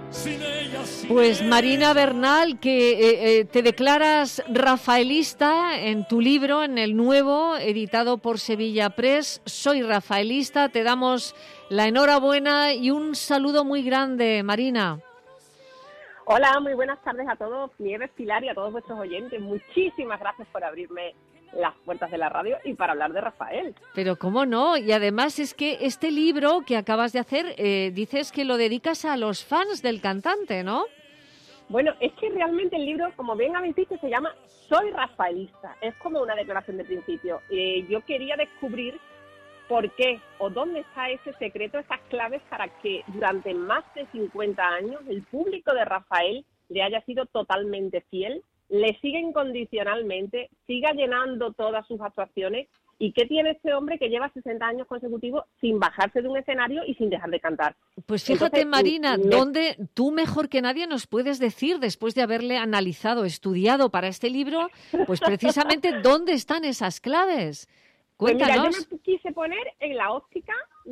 Pues Marina Bernal, que te declaras rafaelista en tu libro, en el nuevo, editado por Sevilla Press. Soy rafaelista, te damos la enhorabuena y un saludo muy grande, Marina. Hola, muy buenas tardes a todos, Nieves, Pilar y a todos vuestros oyentes. Muchísimas gracias por abrirme las puertas de la radio y para hablar de Rafael. Pero cómo no, y además es que este libro que acabas de hacer, dices que lo dedicas a los fans del cantante, ¿no? Bueno, es que realmente el libro, como bien habéis dicho, se llama Soy Rafaelista. Es como una declaración de principio. Yo quería descubrir por qué o dónde está ese secreto, esas claves para que durante más de 50 años el público de Rafael le haya sido totalmente fiel, le siga incondicionalmente, siga llenando todas sus actuaciones. ¿Y qué tiene este hombre que lleva 60 años consecutivos sin bajarse de un escenario y sin dejar de cantar? Pues fíjate, entonces, Marina, ¿dónde tú mejor que nadie nos puedes decir, después de haberle analizado, estudiado para este libro, pues precisamente dónde están esas claves? Cuéntanos. Pues mira, yo me quise poner en la óptica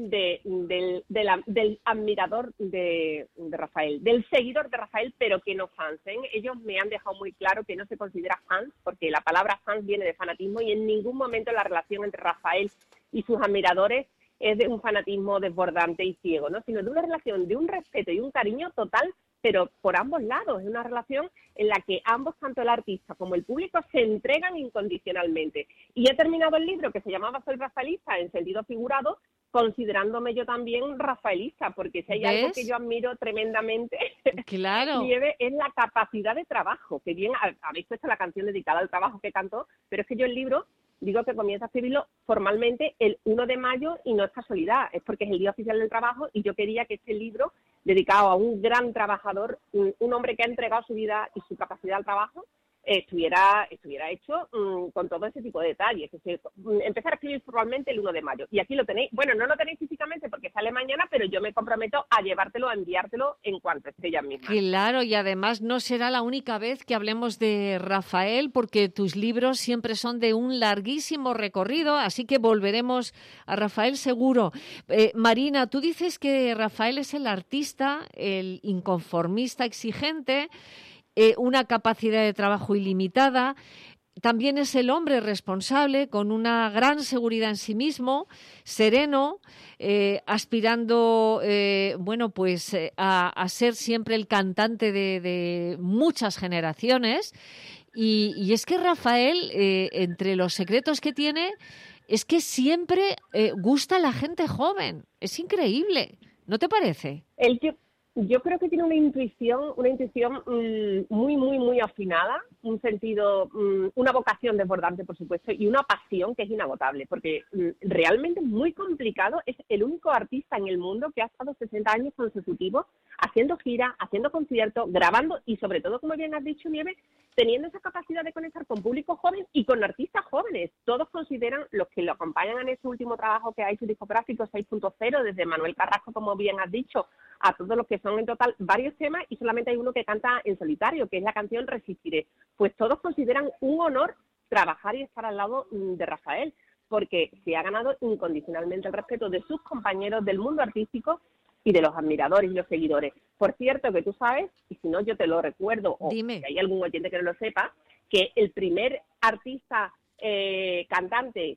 del admirador de Rafael, del seguidor de Rafael, pero que no fans. Ellos me han dejado muy claro que no se considera fans, porque la palabra fans viene de fanatismo y en ningún momento la relación entre Rafael y sus admiradores es de un fanatismo desbordante y ciego, ¿no? Sino de una relación, de un respeto y un cariño total, pero por ambos lados. Es una relación en la que ambos, tanto el artista como el público, se entregan incondicionalmente. Y he terminado el libro, que se llamaba Soy Rafaelista, en sentido figurado, considerándome yo también rafaelista, porque si hay algo que yo admiro tremendamente, claro, Nieve, es la capacidad de trabajo, que bien habéis puesto la canción dedicada al trabajo que cantó, pero es que yo el libro digo que comienzo a escribirlo formalmente el 1 de mayo y no es casualidad, es porque es el Día Oficial del Trabajo y yo quería que este libro, dedicado a un gran trabajador, un hombre que ha entregado su vida y su capacidad al trabajo, estuviera hecho con todo ese tipo de detalles. Es decir, empezar a escribir formalmente el 1 de mayo. Y aquí lo tenéis. Bueno, no lo tenéis físicamente porque sale mañana, pero yo me comprometo a llevártelo, a enviártelo en cuanto esté ya misma. Claro, y además no será la única vez que hablemos de Rafael, porque tus libros siempre son de un larguísimo recorrido, así que volveremos a Rafael seguro. Marina, tú dices que Rafael es el artista, el inconformista exigente, una capacidad de trabajo ilimitada. También es el hombre responsable, con una gran seguridad en sí mismo, sereno, aspirando a ser siempre el cantante de muchas generaciones. Y es que Rafael, entre los secretos que tiene, es que siempre gusta a la gente joven. Es increíble, ¿no te parece? Yo creo que tiene una intuición muy, muy, muy afinada, un sentido, una vocación desbordante, por supuesto, y una pasión que es inagotable, porque realmente es muy complicado. Es el único artista en el mundo que ha estado 60 años consecutivos haciendo giras, haciendo conciertos, grabando y, sobre todo, como bien has dicho, Nieves, teniendo esa capacidad de conectar con público joven y con artistas jóvenes. Todos consideran, los que lo acompañan en ese último trabajo que hay, su discográfico 6.0, desde Manuel Carrasco, como bien has dicho, a todos los que son en total varios temas, y solamente hay uno que canta en solitario, que es la canción Resistiré. Pues todos consideran un honor trabajar y estar al lado de Rafael, porque se ha ganado incondicionalmente el respeto de sus compañeros del mundo artístico y de los admiradores y los seguidores. Por cierto, que tú sabes, y si no yo te lo recuerdo, o Dime. si hay algún oyente que no lo sepa, que el primer artista cantante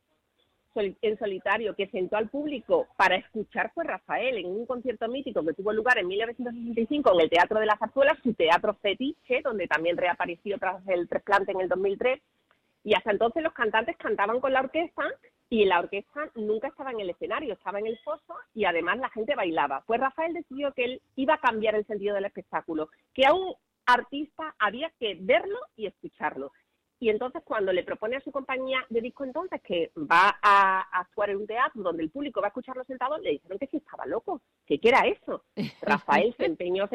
en solitario que sentó al público para escuchar fue Rafael, en un concierto mítico que tuvo lugar en 1965 en el Teatro de la Zarzuela, su teatro fetiche, donde también reapareció tras el trasplante en el 2003, y hasta entonces los cantantes cantaban con la orquesta, y la orquesta nunca estaba en el escenario, estaba en el foso, y además la gente bailaba. Pues Rafael decidió que él iba a cambiar el sentido del espectáculo, que a un artista había que verlo y escucharlo. Y entonces cuando le propone a su compañía de disco entonces que va a actuar en un teatro donde el público va a escucharlo sentado, le dijeron que sí estaba loco, que qué era eso. Rafael se empeñó,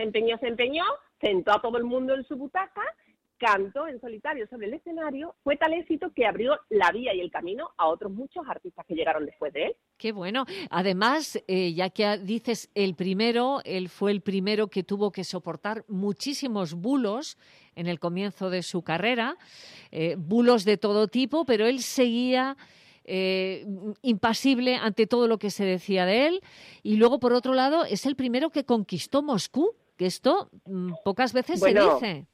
sentó a todo el mundo en su butaca, cantó en solitario sobre el escenario, fue tal éxito que abrió la vía y el camino a otros muchos artistas que llegaron después de él. Qué bueno. Además, ya que dices el primero, él fue el primero que tuvo que soportar muchísimos bulos en el comienzo de su carrera, bulos de todo tipo, pero él seguía impasible ante todo lo que se decía de él. Y luego, por otro lado, es el primero que conquistó Moscú, que esto pocas veces se Bueno, dice.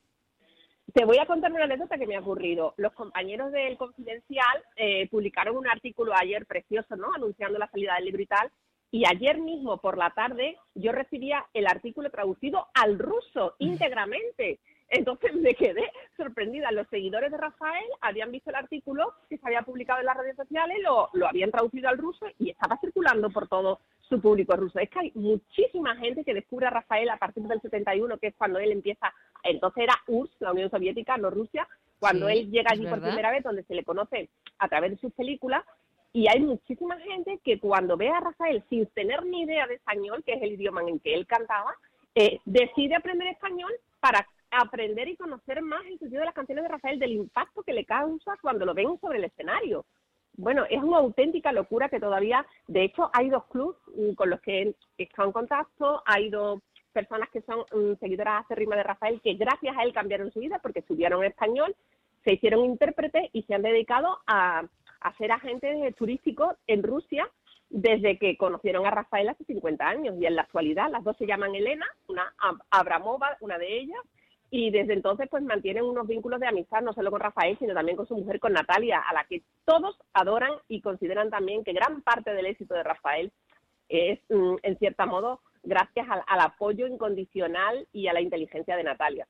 te voy a contar una anécdota que me ha ocurrido. Los compañeros del Confidencial publicaron un artículo ayer precioso, ¿no?, anunciando la salida del libro y tal. Y ayer mismo por la tarde yo recibía el artículo traducido al ruso íntegramente. Entonces me quedé sorprendida. Los seguidores de Rafael habían visto el artículo que se había publicado en las redes sociales, lo habían traducido al ruso y estaba circulando por todo su público ruso. Es que hay muchísima gente que descubre a Rafael a partir del 71, que es cuando él empieza. Entonces era URSS, la Unión Soviética, no Rusia, cuando Sí, él llega es allí por verdad. primera vez, donde se le conoce a través de sus películas. Y hay muchísima gente que cuando ve a Rafael sin tener ni idea de español, que es el idioma en el que él cantaba, decide aprender español para aprender y conocer más el sentido de las canciones de Rafael, del impacto que le causa cuando lo ven sobre el escenario. Bueno, es una auténtica locura que todavía, de hecho, hay 2 clubs con los que he estado en contacto, hay 2 personas que son seguidoras acérrimas de Rafael que gracias a él cambiaron su vida porque estudiaron español, se hicieron intérpretes y se han dedicado a ser agentes turísticos en Rusia desde que conocieron a Rafael hace 50 años. Y en la actualidad las 2 se llaman Elena, una Abramova, una de ellas, y desde entonces pues mantienen unos vínculos de amistad no solo con Rafael, sino también con su mujer, con Natalia, a la que todos adoran y consideran también que gran parte del éxito de Rafael es, en cierto modo, gracias al apoyo incondicional y a la inteligencia de Natalia.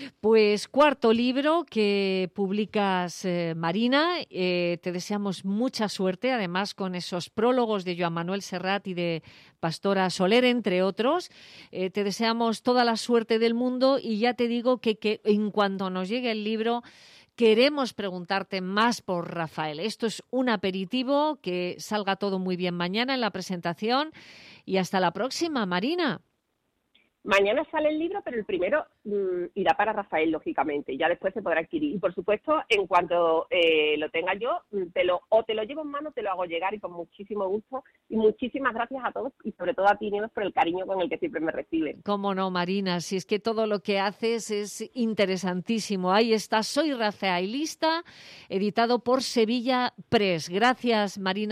Pues cuarto libro que publicas, Marina. Te deseamos mucha suerte, además con esos prólogos de Joan Manuel Serrat y de Pastora Soler, entre otros. Te deseamos toda la suerte del mundo y ya te digo que en cuanto nos llegue el libro queremos preguntarte más por Rafael. Esto es un aperitivo, que salga todo muy bien mañana en la presentación y hasta la próxima, Marina. Mañana sale el libro, pero el primero irá para Rafael, lógicamente. Ya después se podrá adquirir. Y, por supuesto, en cuanto lo tenga yo, te lo llevo en mano, te lo hago llegar y con muchísimo gusto. Y muchísimas gracias a todos y sobre todo a ti, Nieves, por el cariño con el que siempre me reciben. Cómo no, Marina, si es que todo lo que haces es interesantísimo. Ahí está, Soy Rafaelista, editado por Sevilla Press. Gracias, Marina.